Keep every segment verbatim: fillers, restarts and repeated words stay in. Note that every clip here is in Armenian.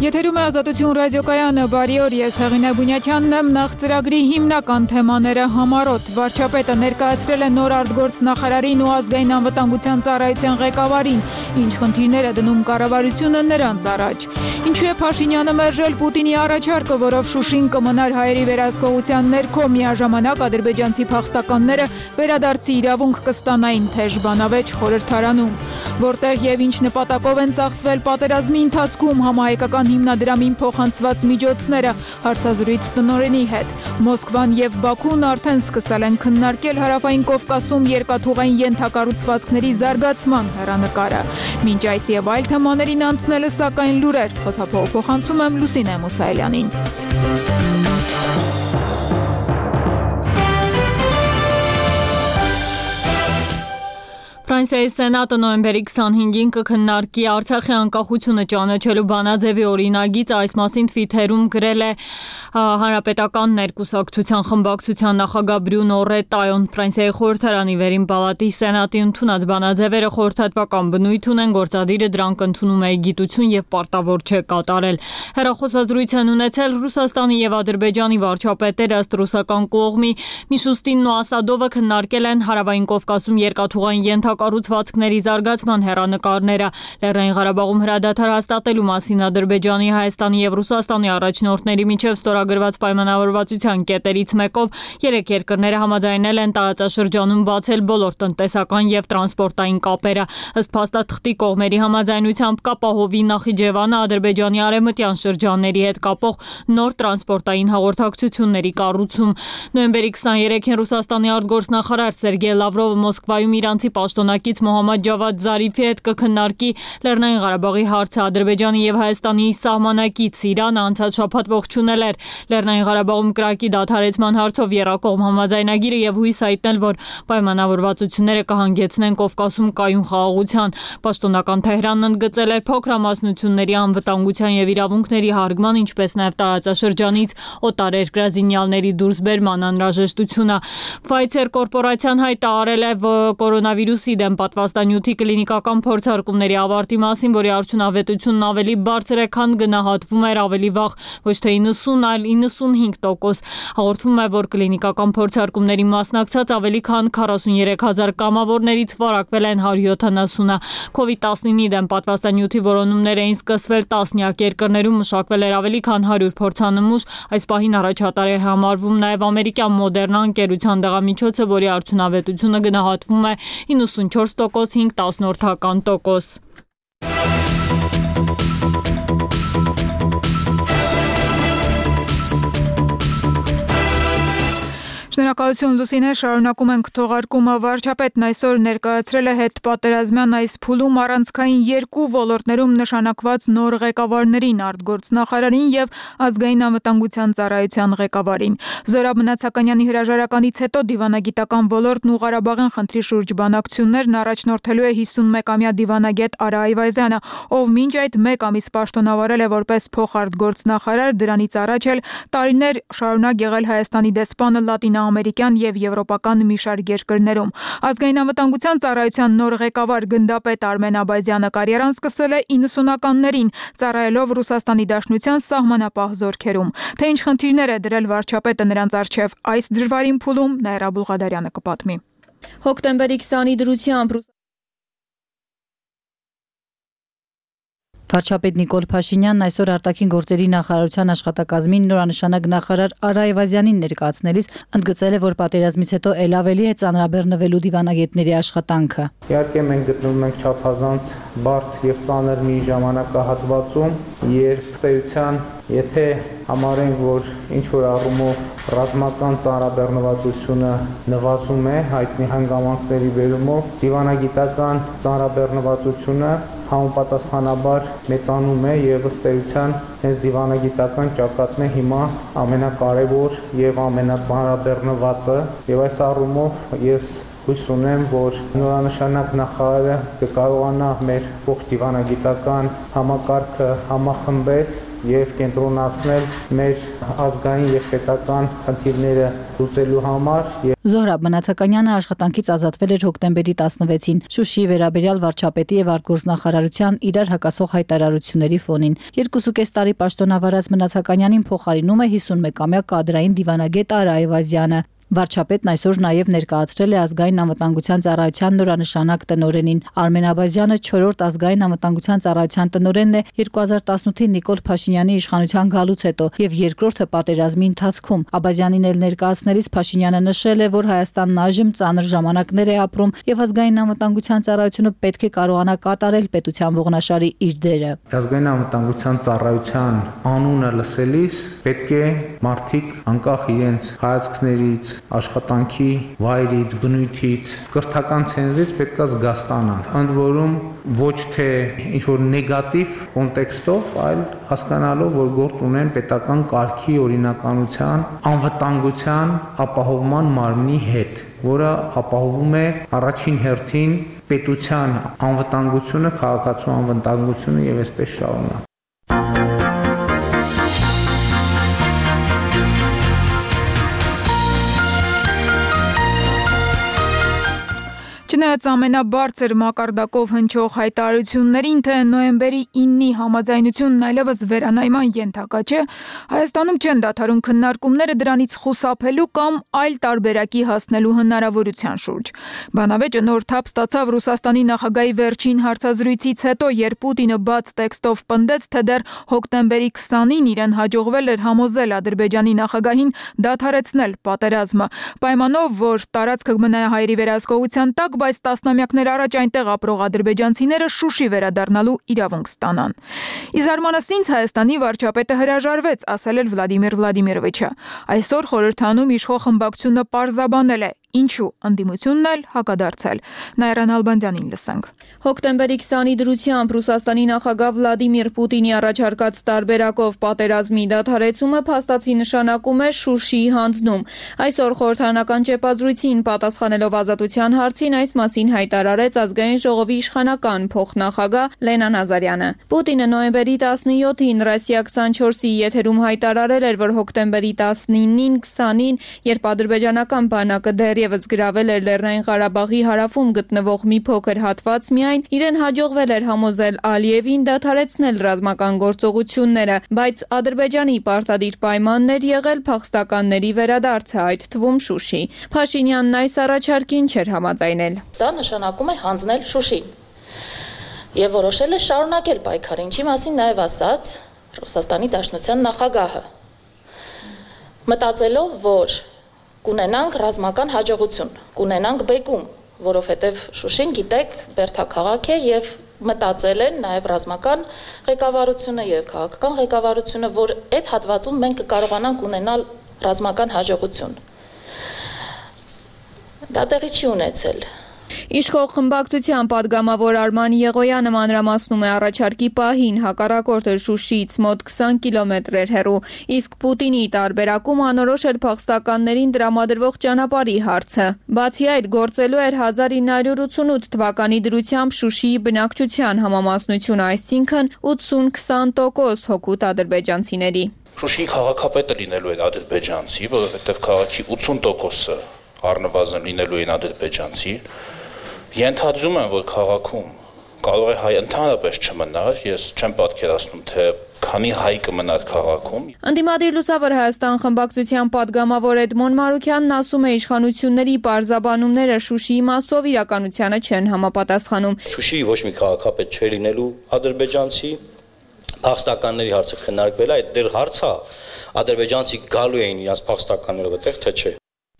Եթերում է Ազատություն ռադիոկայանը, բարի օր, ես Հեղինե Բունյակյանն եմ, նախ ծրագրի հիմնական թեմաները համառոտ։ Վարչապետը ներկայացրել է նոր արտգործնախարարին ու ազգային անվտանգության ծառայության ղեկավարին, ինչ խնդիրներ է դնում կառավարությունը նրանց առաջ։ Ինչու է Փաշինյանը մերժել Պուտինի առաջարկը, որով Շուշին կմնար հայերի վերահսկողության ներքո, միաժամանակ ադրբեջանցի փախստականները վերադարձի իրավունք կստանային թեժ բանավեճ խորհրդարանում, որտեղ եւ ինչ նպատակով են ծախսվել պատերազմի ընթացքում համահայկական հիմնադրամին փոխանցված միջոցները, հարցազրույց տնօրենի հետ։ Մոսկվան եւ Բաքուն արդեն սկսել են քննարկել Հարավային Կովկասում երկաթուղային ենթակառուցվածքների զարգացման հեռանկարը։ Մինչ այս եւ այլ թեմաներին անցնելը սակայն լուրեր, խոսափող փոխանցում եմ Լուսինե Մուսայելյանին։ Ֆրանսիայի Սենատը նոյեմբերի քսանհինգին կքննարկի Արցախի անկախությունը ճանաչելու բանաձևի օրինագիծ, այս մասին Թվիթերում գրել է Հանրապետական ներկուսակցության խմբակցության նախագահ Բրյունո Ռետայոն։ Ֆրանսիայի խորհրդարանի վերին պալատի Սենատի ընդունած բանաձևերը խորհրդատվական բնույթ ունեն, գործադիրը դրանք ընդունում է գիտություն եւ պարտավոր չէ կատարել։ Հեռախոսազրույց են ունեցել Ռուսաստանի եւ Ադրբեջանի վարչապետերը, ըստ ռուսական կողմի Միշուստինն ու Ասադովը քննարկել են Հարավային Կովկասում երկաթուղային ենթակառուցվածքների զարգացման հեռանկարները։ Լեռնային Ղարաբաղում հրադադար հաստատելու մասին Ադրբեջանի, Հայաստանի եւ Ռուսաստանի առաջնորդների միջև ստորագրված պայմանավորվածության կետերից մեկով երեք երկրները համաձայնել են տարածաշրջանում բացել բոլոր տնտեսական եւ տրանսպորտային կապերը։ Ըստ փաստաթղթի կողմերի համաձայնությամբ կապահովի Նախիջևանը Ադրբեջանի արևմտյան շրջանների հետ կապող նոր տրանսպորտային հաղորդակցությունների կառուցում։ Նոյեմբերի քսաներեքին Ռուսաստանի արտգործնախարար Սերգեյ Լավրովը Մոսկվայում իրանցի պաշտոնակից Մոհամմադ Ջավադ Զարիֆի հետ կքննարկի Լեռնային Ղարաբաղի հարցը։ Ադրբեջանի եւ Հայաստանի սահմանակից Իրանը անցած շաբաթ ողջունել էր Լեռնային Ղարաբաղում կրակի դադարեցման հարցով եռակողմ համաձայնագիրը եւ հույս հայտնել, որ պայմանավորվածությունները կհանգեցնեն Կովկասում կայուն խաղաղության։ Պաշտոնական Թեհրանն ընդգծել էր փոքրամասնությունների անվտանգության եւ իրավունքների հարգման, ինչպես նաեւ տարածաշրջանից օտարերկրյա զինյալների դուրսբերման անհրաժեշտությունը։ Pfizer կորպորացիան հայտարարել է կորոնավիրուսի դեմ պատվաստանյութի կլինիկական փորձարկումների ավարտի մասին, որի արդյունավետությունն ավելի բարձր է, քան գնահատվում էր ավելի վաղ, ոչ թե իննսուն, այլ իննսունհինգ տոկոս։ Հաղորդվում է, որ կլինիկական փորձարկումների մասնակցած ավելի քան քառասուներեք հազար կամավորներից վարակվել են հարյուր յոթանասունը։ Կովիդ տասնինի դեմ պատվաստանյութի որոնումներ էին սկսվել տասնյակ երկրներում, մշակվել էր ավելի քան հարյուր փորձանմուշ։ Այս պահին առաջատար է համարվում նաև ամերիկյան Մոդեռնա ընկերության դեղամիջոցը, որի արդյունավետությունը գնահատվում է իննսունչորս տոկոս, հինգ տասնորդական տոկոս։ Շնորհակալություն Լուսինե, շարունակում ենք թողարկումը։ Վարչապետն այսօր ներկայացրել է հետպատերազմյան այս փուլում առանցքային երկու ոլորտներում նշանակված նոր ղեկավարներին՝ արտգործնախարարին եւ ազգային անվտանգության ծառայության ղեկավարին։ Զորաբ Մնացականյանի հրաժարականից հետո դիվանագիտական ոլորտն ու Ղարաբաղյան խնդրի շուրջ բանակցություններն առաջնորդելու է հիսունմեկամյա դիվանագետ Արա Այվազյանը, ով մինչ այդ մեկ ամիս պաշտոնավարել է որպես փոխարտգործնախարար, դրանից առաջ էլ տարիներ շարունակ եղել Հայաստանի դեսպանը լատինաամերիկյան եւ եվրոպական մի շարք երկրներում։ Ազգային անվտանգության ծառայության նոր ղեկավար գնդապետ Արմեն Աբազյանը կարիերան սկսել է իննսունականներին, ծառայելով Ռուսաստանի Դաշնության սահմանապահ զորքերում։ Թե ինչ խնդիրներ է դրել վարչապետը նրանց առջև այս դժվարին փուլում, Նաիրա Բուլղադարյանը կպատմի։ Հոկտեմբերի քսանի դրությամբ Վարչապետ Նիկոլ Փաշինյանն այսօր արտաքին գործերի նախարարության աշխատակազմին նորանշանակ նախարար Արա Այվազյանին ներկայացնելիս ընդգծել է, որ պատերազմից հետո ել ավելի է ծանրաբեռնվելու դիվանագետների աշխատանքը։ Իհարկե մենք գտնվում ենք չափազանց բարդ եւ ծանր մի ժամանակահատվածում, երբ պետության, եթե համարենք, որ ինչ որ առումով ռազմական ծանրաբեռնվածությունը նվազում է հայտնի հանգամանքների բերումով, դիվանագիտական ծանրաբեռնվածությունը համապատասխանաբար մեծանում է եւ ըստ էության հենց դիվանագիտական ճակատն է հիմա ամենակարևոր եւ ամենածանրաբեռնվածը եւ այս առումով ես հույս ունեմ, որ նորանշանակ նախարարը կկարողանա մեր ողջ դիվանագիտական համակարգը համախմբել եւ կենտրոնացնել մեր ազգային եւ պետական խնդիրները լուծելու համար։ Զոհրաբ Մնացականյանը աշխատանքից ազատվել էր հոկտեմբերի տասնվեցին Շուշիի վերաբերյալ վարչապետի եւ արտգործնախարարության իրար հակասող հայտարարությունների ֆոնին։ Երկուսուկես տարի պաշտոնավարած Մնացականյանին փոխարինում է հիսունմեկամյա կադրային դիվանագետ Արա Այվազյանը։ Վարչապետն այսօր նաև ներկայացրել է ազգային անվտանգության ծառայության նորանշանակ տնօրենին։ Արմեն Աբազյանը չորրորդ ազգային անվտանգության ծառայության տնօրենն է երկու հազար տասնութի Նիկոլ Փաշինյանի իշխանության գալուց հետո եւ երկրորդը պատերազմի ընթացքում։ Աբազյանին էլ ներկայացնելիս Փաշինյանը նշել է, որ Հայաստանն այժմ ծանր ժամանակներ է ապրում եւ ազգային անվտանգության ծառայությունը պետք է կարողանա կատարել պետության ողնաշարի իր դերը։ Ազգային անվտանգության ծառայության անունը լսելիս պետք է մարդիկ անկախ իրենց հայացքներից, աշխատանքի վայրից, բնույթից, կրթական ցենզից պետքա զգաստանան։ Ընդ որում ոչ թե ինչ-որ նեգատիվ կոնտեքստով, այլ հասկանալով, որ գործ ունեն պետական կարգի օրինականության, անվտանգության ապահովման մարմնի հետ, որը ապահովում է առաջին հերթին պետության անվտանգությունը, քաղաքացու անվտանգությունը եւ այսպես շարունակ։ Չնայած ամենաբարձր մակարդակով հնչող հայտարարություններին, թե նոյեմբերի իննի համաձայնությունն այլևս վերանայման ենթակա չէ, Հայաստանում չեն դադարում քննարկումները դրանից խուսափելու կամ այլ տարբերակի հասնելու հնարավորության շուրջ։ Բանավեճը նոր թափ ստացավ Ռուսաստանի նախագահի վերջին հարցազրույցից հետո, երբ Պուտինը բաց տեքստով պնդեց, թե դեռ հոկտեմբերի քսանին իրեն հաջողվել էր համոզել Ադրբեջանի նախագահին դադարեցնել պատերազմը, պայմանով, որ տարածքը մնա հայերի վերահսկողության տակ, բայց տասնամյակներ առաջ այնտեղ ապրող ադրբեջանցիները Շուշի վերադառնալու իրավունք ստանան։ Ի զարմանս ինձ Հայաստանի վարչապետը հրաժարվեց, ասել էր Վլադիմիր Վլադիմիրովիչը։ Այսօր խորհրդանում իշխող խմբակցությունը պարզաբանել է, ինչու ընդդիմությունն էլ հակադարձել։ Նայրան Ալբանդյանին լսենք։ Հոկտեմբերի քսանի դրությամբ Ռուսաստանի նախագահ Վլադիմիր Պուտինի առաջարկած տարբերակով պատերազմի դադարեցումը փաստացի նշանակում է Շուշիի հանձնում։ Այսօր խորհրդարանական ճեպազրույցին պատասխանելով ազատության հարցին այս մասին հայտարարեց ազգային ժողովի իշխանական փոխնախագահ Լենա Նազարյանը։ Պուտինը նոյեմբերի տասնյոթին Ռոսիա քսանչորսի եթերում հայտարարել էր, որ հոկտեմբերի տասնինին, քսանին, երբ ադրբեջանական բանակը դեռևս գրավել էր Լեռնային Ղարաբաղի հարավում գտնվող մի փոքր հատված, միայն իրեն հաջողվել էր համոզել Ալիևին դադարեցնել ռազմական գործողությունները, բայց Ադրբեջանի պարտադիր պայմանն էր եղել փախստականների վերադարձը, այդ թվում Շուշի։ Փաշինյանն այս առաջարկին չէր համաձայնել։ Դա նշանակում է հանձնել Շուշին եւ որոշել է շարունակել պայքարը, ինչի մասին նաեւ ասաց Ռուսաստանի Դաշնության նախագահը, մտածելով, որ կունենանք ռազմական հաջողություն, կունենանք բեկում, որովհետև Շուշին, գիտեք, բերդաքաղաք է եւ մտածել են նաեւ ռազմական ղեկավարությունը եւ քաղաքական ղեկավարությունը, որ այդ հատվածում մենք կկարողանանք ունենալ ռազմական հաջողություն։ Դա տեղի չի ունեցել։ Իշխող խմբակցության падգամավոր Արման Եղոյանը մանրամասնում է առաջարկի պահին, հակառակորդը Շուշիից մոտ քսան կիլոմետր էր հեռու, իսկ Պուտինի տարբերակում անորոշ էր փախստականներին տրամադրվող ճանապարհի հարցը։ Բացի այդ, գործելու էր հազար ինը հարյուր ութսունութ թվականի դրությամբ Շուշիի բնակչության համամասնությունը, այսինքն ութսուն քսան տոկոս հօգուտ ադրբեջանցիների։ Շուշիի քաղաքապետը լինելու է ադրբեջանցի, որովհետև քաղաքի ութսուն տոկոսը առնվազն լինելու են ադրբեջանցի։ Ենթադրում եմ, որ քաղաքում կարող է հայ ընդհանրապես չմնար, ես չեմ պատկերացնում, թե քանի հայ կմնար քաղաքում։ Ընդդիմադիր Լուսավոր Հայաստան խմբակցության падգամավոր Էդմոն Մարուքյանն ասում է, իշխանությունների պարզաբանումները Շուշիի մասով իրականությանը չեն համապատասխանում։ Շուշիի ոչ մի քաղաքապետ չէ լինելու ադրբեջանցի, փախստականների հարցը քննարկվել է, այդ դեռ հարց է, ադրբեջանցի գալու էին իրաց փախստականներով այդտեղ, թե չէ։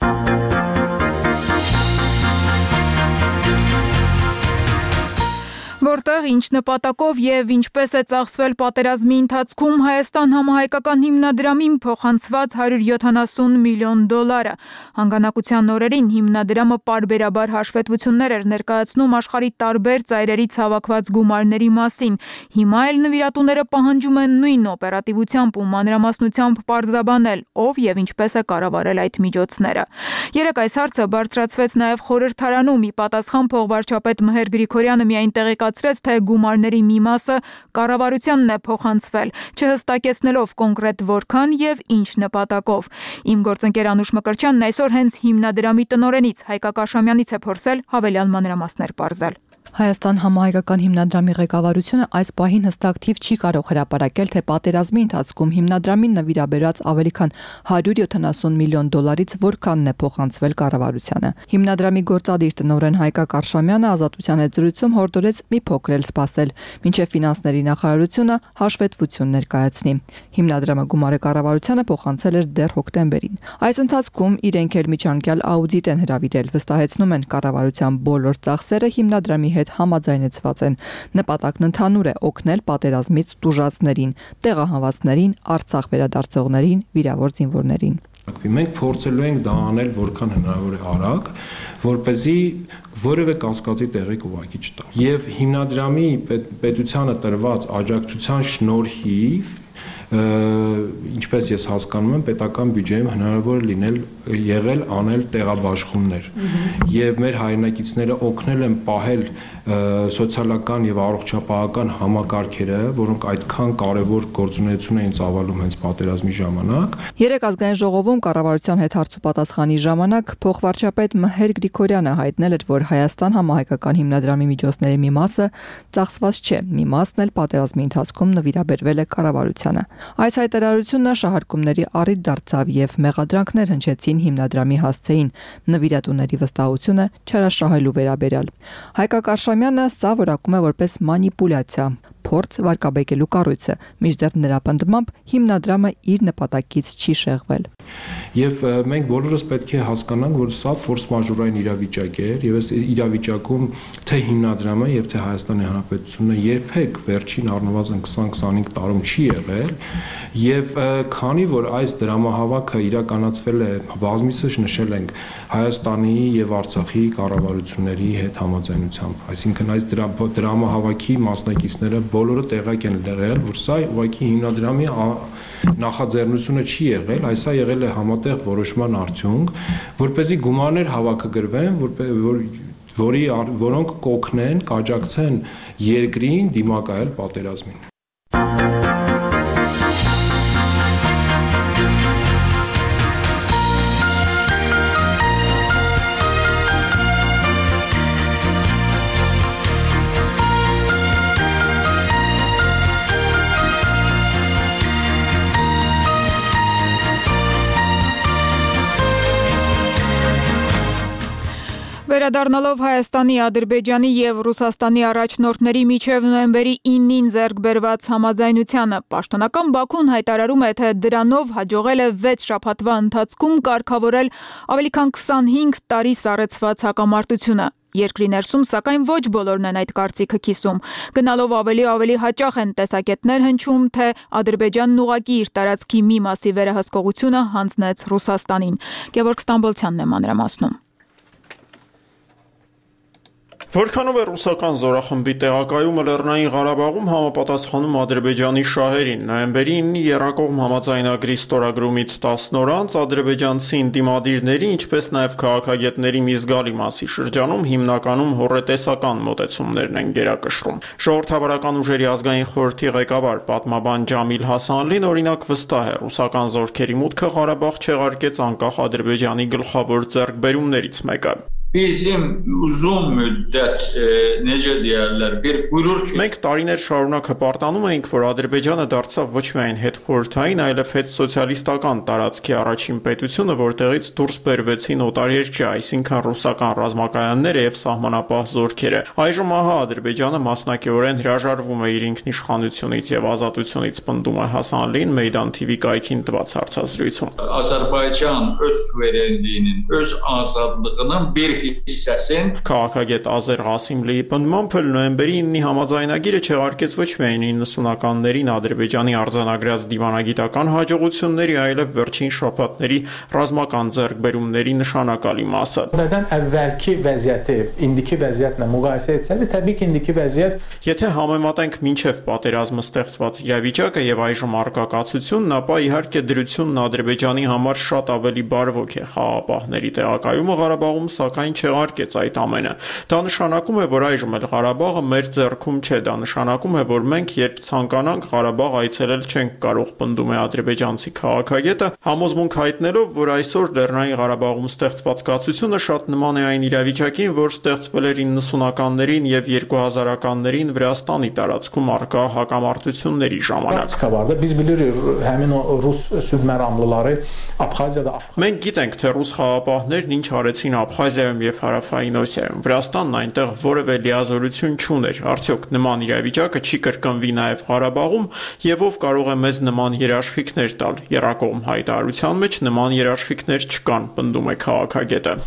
Որտեղ ինչ նպատակով եւ ինչպես է ծախսվել պատերազմի ընթացքում Հայաստան համահայկական հիմնադրամին փոխանցված հարյուր յոթանասուն միլիոն դոլարը։ Հանգանակության օրերին հիմնադրամը պարբերաբար հաշվետվություններ էր ներկայացնում աշխարհի տարբեր ծայրերից հավաքված գումարների մասին։ Հիմա էլ նվիրատուները պահանջում են նույն օպերատիվությամբ ու մանրամասնությամբ պարզաբանել, ով եւ ինչպես է կառավարել այդ միջոցները։ Երեք այս հարցը բարձրացվեց նաեւ խորհրդարանում, ի պատասխան փոխվարչապետ Մհեր Գրիգորյանը միայն տեղեկացրեց, ավելացրեց, թե գումարների մի մասը կառավարությանն է փոխանցվել, չհստակեցնելով կոնկրետ որքան եւ ինչ նպատակով։ Իմ գործընկեր Անուշ Մկրտչյանն այսօր հենց հիմնադրամի տնօրենից Հայկ Աշամյանից է փորձել հավելյալ մանրամասներ պարզել։ Հայաստան համահայկական հիմնադրամի ղեկավարությունը այս պահին հստակ թիվ չի կարող հրապարակել, թե պատերազմի ընթացքում հիմնադրամին նվիրաբերած ավելի քան հարյուր յոթանասուն միլիոն դոլարից որքանն է փոխանցվել կառավարությանը։ Հիմնադրամի գործադիր տնօրեն Հայկ Աշամյանը Ազատության հետ զրույցում հորդորեց մի փոքր էլ սպասել, մինչև ֆինանսների նախարարությունը հաշվետվություն ներկայացնի։ Հիմնադրամը գումարը կառավարությանը փոխանցել էր դեռ հոկտեմբերին։ Այս ընթացքում իրենք էլ միջանկյալ աուդիտ են հրավիրել, վստահեցնում են կառավարության բոլոր ծախսերը հիմնադրամի հետ համաձայնեցված են։ Նպատակն ընդհանուր է օգնել պատերազմից տուժածներին, տեղահանվածներին, Արցախ վերադարձողներին, վիրավոր զինվորներին։ Մենք փորձելու ենք դա անել որքան հնարավոր է արագ, որպեսզի որևէ կասկածի տեղիք ուղղակի չտա։ Եվ հիմնադրամի պետությանը տրված աջակցության շնորհիվ ինչպես ես հասկանում եմ, պետական բյուջեում հնարավոր է լինել եղել անել տեղաբաշխումներ եւ մեր հայրենակիցները օգնել են պահել սոցիալական եւ առողջապահական համակարգերը, որոնք այդքան կարեւոր գործունեություն էին ծավալում հենց պատերազմի ժամանակ։ Երեք ազգային ժողովում կառավարության հետ հարցուպատասխանի ժամանակ փոխվարչապետ Մհեր Գրիգորյանը հայտնել էր, որ Հայաստան համահայկական հիմնադրամի միջոցների մի մասը ծախսված չէ, մի մասն էլ պատերազմի ընթացքում նվիրաբերվել է կառավարությանը։ Այս հայտարարությունը շահարկումների առիթ դարձավ եւ մեղադրանքներ հնչեցին հիմնադրամի հասցեին նվիրատուների վստահությունը չարաշահելու վերաբերյալ։ Հայկ Աշամյանը սա որակում է որպես մանիպուլյացիա, փորձ վարկաբեկելու կառույցը, մինչդեռ նրա պնդմամբ հիմնադրամը իր նպատակից չի շեղվել։ Եվ մենք բոլորս պետք է հասկանանք, որ սա ֆորս մաժորային իրավիճակ է եւ այս իրավիճակում թե հիմնադրամը եւ թե Հայաստանի Հանրապետությունը երբեք վերջին առնվազն քսան քսանհինգ տարում չի եղել եւ քանի որ այս դրամահավաքը իրականացվել է բազմիցս նշել ենք Հայաստանի եւ Արցախի կառավարությունների հետ համաձայնությամբ, այսինքն այս դրամահավաքի մասնակիցները բոլորը տեղյակ են եղել, որ սա ուղղակի հիմնադրամի նախաձեռնությունը չի եղել, այսա եղել է համատեղ որոշման արդյունք, որպեսզի գումարներ հավաքագրվեն, որ որի որոնք կօգնեն, կաջակցեն երկրին դիմակայել պատերազմին։ Վերադառնալով Հայաստանի, Ադրբեջանի եւ Ռուսաստանի առաջնորդների միջև նոյեմբերի իննին ձեռք բերված համաձայնությանը, պաշտոնական Բաքուն հայտարարում է, թե դրանով հաջողել է վեց շաբաթվա ընթացքում կարգավորել ավելի քան քսանհինգ տարի սառեցված հակամարտությունը։ Երկրի ներսում, սակայն ոչ բոլորն են այդ կարծիքը կիսում։ Գնալով ավելի ավելի հաճախ են տեսակետներ հնչում, թե Ադրբեջանն ուղղակի իր տարածքի մի մասի վերահսկողությունը հանձնեց Ռուսաստանին։ Գևորգ Ստամբոլցյանն է մանրամասնում։ Որքանով է ռուսական զորախմբի տեղակայումը Լեռնային Ղարաբաղում համապատասխանում Ադրբեջանի շահերին։ Նոյեմբերի իննի եռակողմ համաձայնագրի ստորագրումից տասն օր անց ադրբեջանցի ընդդիմադիրների, ինչպես նաև քաղաքագետների մի զգալի մասի շրջանում հիմնականում հոռետեսական մոտեցումներն են գերակշռում։ Ժողովրդավարական ուժերի ազգային խորհրդի ղեկավար պատմաբան Ջամիլ Հասանլին օրինակ վստահ է, ռուսական զորքերի մուտքը Ղարաբաղ չեղարկեց անկախ Ադրբեջանի գլխավոր ձեռքբերումներից մեկը։ Bizim uzun müddet e, necə deyərlər, bir buyurur ki Մենք տարիներ շարունակ հպարտանում էինք, որ Ադրբեջանը դարձավ ոչ միայն հետխորհրդային, այլև հետսոցիալիստական տարածքի առաջին պետությունը, որտեղից դուրս բերվեցին օտարերկրյա, այսինքն ռուսական ռազմակայանները եւ սահմանապահ զորքերը։ Այժմ ահա Ադրբեջանը մասնակիորեն հրաժարվում է իր ինքնիշխանությունից եւ ազատությունից, պնդում է Հասանլին Մեյդան Թի Վի կայքին տված հարցազրույցում։ Ադրբեջան öz suverenliyinin, öz azadlığının bir hissəsin Քաղաքագետ Ազեր Ղասիմլիի պնդմամբ նոյեմբերի իննի համաձայնագիրը չեղարկեց ոչ միայն իննսունականներին Ադրբեջանի արձանագրած դիվանագիտական հաջողությունների, այլև վերջին շաբաթների ռազմական ձեռքբերումների նշանակալի մասը։ Nədən əvvəlki vəziyyəti indiki vəziyyətlə müqayisə etsədi, təbii ki, indiki vəziyyət Եթե համեմատենք մինչև պատերազմը ստեղծված իրավիճակը եւ այժմ առկա կացությունն, ապա իհարկե դրությունն Ադրբեջանի համար շատ ավելի բարվոք է։ Խաղաղապահների տեղակայումը Ղարաբաղում, սակայն այն չեղարկեց այդ ամենը։ Դա նշանակում է, որ այժմ էլ Ղարաբաղը մեր ձեռքում չէ, դա նշանակում է, որ մենք երբ ցանկանանք Ղարաբաղ այցելել չենք կարող, պնդում է ադրբեջանցի քաղաքագետը, համոզմունք հայտնելով, որ այսօր Լեռնային Ղարաբաղում ստեղծված կացությունը շատ նման է այն իրավիճակին, որ ստեղծվել էր իննսունականներին եւ երկու հազարականներին Վրաստանի տարածքում առկա հակամարտությունների ժամանակ։ Մենք գիտենք, թե ռուս խաղապահներն ինչ արեցին Աբխազիայում եւ Հարավային Օսիայում։ Վրաստանն այնտեղ որևէ լիազորություն չուներ։ Արդյոք նման իրավիճակը չի կրկնվի նաեւ Ղարաբաղում եւ ով կարող է մեզ նման երաշխիքներ տալ։ Եռակողմ հայտարարության մեջ նման երաշխիքներ չկան, պնդում է քաղաքագետը։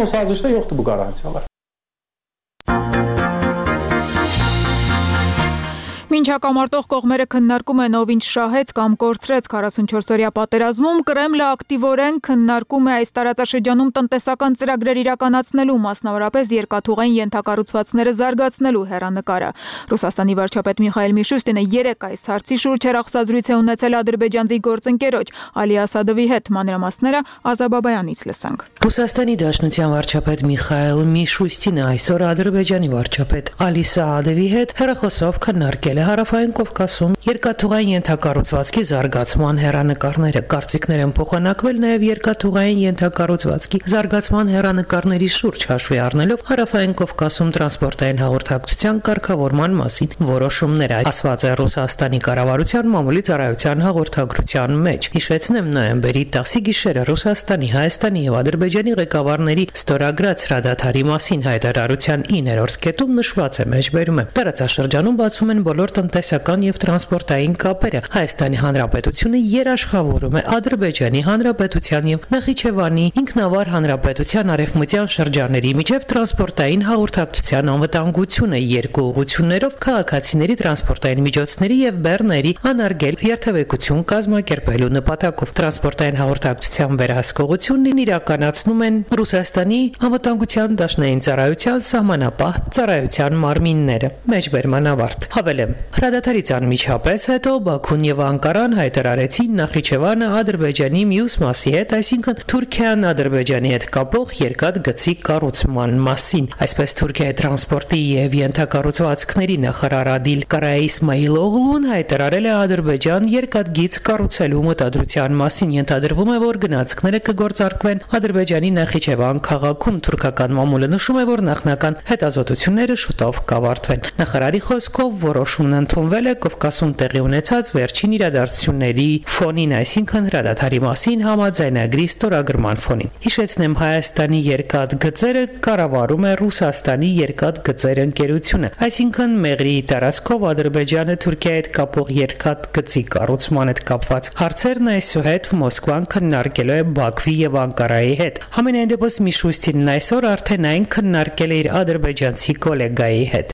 Մինչ հակամարտող կողմերը քննարկում են ով ինչ շահեց կամ կորցրեց քառասունչորսօրյա պատերազմում, Կրեմլը ակտիվորեն քննարկում է այս տարածաշրջանում տնտեսական ծրագրեր իրականացնելու, մասնավորապես երկաթուղային ենթակառուցվածքները զարգացնելու հեռանկարը։ Ռուսաստանի վարչապետ Միխայել Միշուստինը երեկ այս հարցի շուրջ հեռախոսազրույց է ունեցել ադրբեջանցի գործընկերոջ Ալի Ասադովի հետ։ Մանրամասները Ազա Բաբայանից լսանք։ Ռուսաստանի Դաշնության վարչապետ Միխայել Միշուստինը այսօր Ադրբեջանի վարչապետ Ալի Սաադովի հետ հեռախոսով քննարկել է Հարավային Կովկասում երկաթուղային ենթակառուցվածքի զարգացման հեռանկարները։ Կարծիքներ են փոխանակվել նաև երկաթուղային ենթակառուցվածքի զարգացման հեռանկարների շուրջ, հաշվի առնելով Հարավային Կովկասում տրանսպորտային հաղորդակցության կարգավորման մասին որոշումները, ասված է Ռուսաստանի կառավարության մամուլի ծառայության հաղորդագրության մեջ։ Հիշեցնեմ, նոյեմբերի տասի գիշերը Ռուսաստանի, Հայաստանի եւ Ադրբեջանի ղեկավարների ստորագրած հրադադարի մասին հայտարարության իններորդ կետում նշված է, մեջբերում է. տարածաշրջանում բացվում են բոլոր տնտեսական եւ տրանսպորտային կապերը։ Հայաստանի Հանրապետությունը երաշխավորում է Ադրբեջանի Հանրապետության եւ Նախիջևանի ինքնավար հանրապետության արևմտյան շրջանների միջև տրանսպորտային հաղորդակցության անվտանգությունը երկու ուղղություններով քաղաքացիների տրանսպորտային միջոցների եւ բեռների անարգել երթևեկություն կազմակերպելու նպատակով։ Տրանսպորտային հաղորդակցության վերահսկողությունն իրականացնում են Ռուսաստանի անվտանգության դաշնային ծառայության սահմանապահ ծառայության մարմինները։ Մեջբերման ավարտ։ Հավելեմ, հրադադարից անմիջապես հետո Բաքուն եւ Անկարան հայտարարեցին Նախիջևանը Ադրբեջանի մյուս մասի հետ, այսինքն Թուրքիան Ադրբեջանի հետ կապող երկաթգծի կառուցման մասին։ Այսպես Թուրքիայի տրանսպորտի եւ ենթակառուցվածքների նախարար Ադիլ Կարայի Իսմայիլօղլուն հայտարարել է Ադրբեջան երկաթգիծ կառուցելու մտադրության մասին։ Ենթադրվում է, որ գնացքները կգործարկվեն Ադրբեջանի Նախիջևան քաղաքում։ Թուրքական մամուլը նշում է, որ նախնական հետազոտությունները շուտով կավարտվեն։ Նախարարի խոսքով որոշումն ընդունվել է Կովկասում տեղի ունեցած վերջին իրադարձությունների ֆոնին, այսինքն հրադադարի մասին համաձայնագրի ստորագրման ֆոնին։ Հիշեցնեմ, Հայաստանի երկաթգծերը կառավարում է Ռուսաստանի երկաթգծեր ընկերությունը, այսինքն Մեղրիի տարածքով Ադրբեջանը Թուրքիայի հետ կապող երկաթգծի կառուցման հետ կապված հարցերն այսուհետ Մոսկվան քննարկելու է Բաքվի եւ Անկարայի հետ։ Համենայն դեպս Միշուստինն այսօր արդեն այն քննարկել է իր ադրբեջանցի գոլեգայի հետ։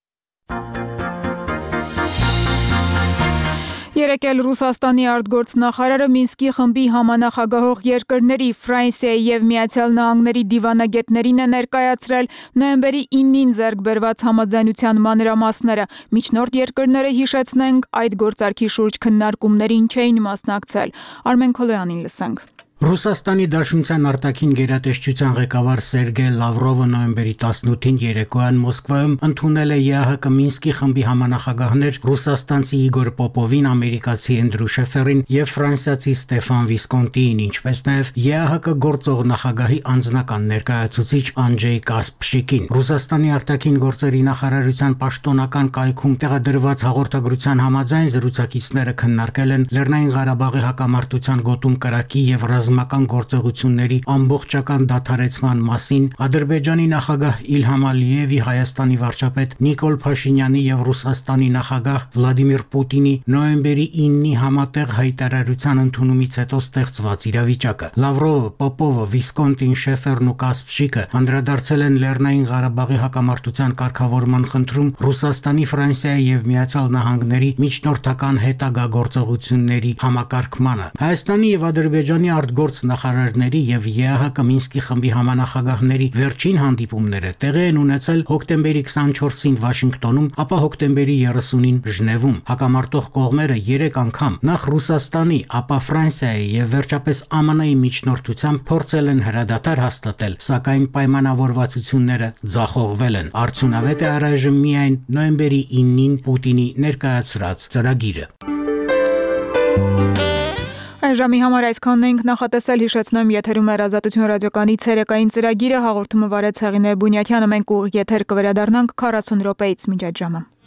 Երեկ էլ Ռուսաստանի արտգործնախարարը Մինսկի խմբի համանախագահող երկրների Ֆրանսիայի եւ Միացյալ Նահանգների դիվանագետներին է ներկայացրել նոյեմբերի իննին ձեռք բերված համաձայնության մանրամասները։ Միջնորդ երկրները, հիշեցնենք, այդ գործարքի շուրջ քննարկումներին չէին մասնակցել։ Արմեն Քոլոյանին լսենք։ Ռուսաստանի Դաշնության արտաքին գերատեսչության ղեկավար Սերգեյ Լավրովը նոյեմբերի տասնութին երեկոյան Մոսկվայում ընդունել է ԵԱՀԿ Մինսկի խմբի համանախագահներ ռուսաստանցի Իգոր Պոպովին, ամերիկացի Էնդրու Շեֆերին եւ ֆրանսիացի Ստեֆան Վիսկոնտիին, ինչպես նաեւ ԵԱՀԿ գործող նախագահի անձնական ներկայացուցիչ Անջեյ Կասպշիկին։ Ռուսաստանի արտաքին գործերի նախարարության պաշտոնական կայքում տեղադրված հաղորդագրության համաձայն զրուցակիցները քննարկել են Լեռնային Ղարաբաղի հակամարտության գոտում կրակի եւ ռազմական գործողությունների ամբողջական դադարեցման մասին, Ադրբեջանի նախագահ Իլհամ Ալիևի, Հայաստանի վարչապետ Նիկոլ Փաշինյանի եւ Ռուսաստանի նախագահ Վլադիմիր Պուտինի նոյեմբերի իննի համատեղ հայտարարության ընդունումից հետո ստեղծված իրավիճակը։ Լավրովը, Պոպովը, Վիսկոնտին, Շեֆերն ու Կասպշիկը անդրադարձել են Լեռնային Ղարաբաղի հակամարտության կարգավորման խնդրում Ռուսաստանի, Ֆրանսիայի եւ Միացյալ Նահանգների միջնորդական հետագա գործողությունների համակարգմանը։ Հայաստանի եւ Ադրբեջանի արտգործ նախարարների եւ ԵԱՀԿ Մինսկի խմբի համանախագահների վերջին հանդիպումները տեղի են ունեցել հոկտեմբերի քսանչորսին Վաշինգտոնում, ապա հոկտեմբերի երեսունին Ժնևում։ Հակամարտող կողմերը երեք անգամ նախ Ռուսաստանի, ապա Ֆրանսիայի եւ վերջապես ԱՄՆ-ի միջնորդությամբ փորձել են հրադադար հաստատել, սակայն պայմանավորվածությունները ձախողվել են։ Արդյունավետ է առայժմ միայն նոյեմբերի իննին Պուտինի ներկայացրած ծրագիրը։ Այս ժամի համար այսքանն ենք նախատեսել, հիշեցնեմ, եթերում էր Ազատություն ռադիոկայանի ցերեկային ծրագիրը, հաղորդումը վարեց Հեղինե Բունյակյանը, մենք ուղիղ եթեր կվերադառնանք քառասուն րոպեից մինչ այդ ժամը։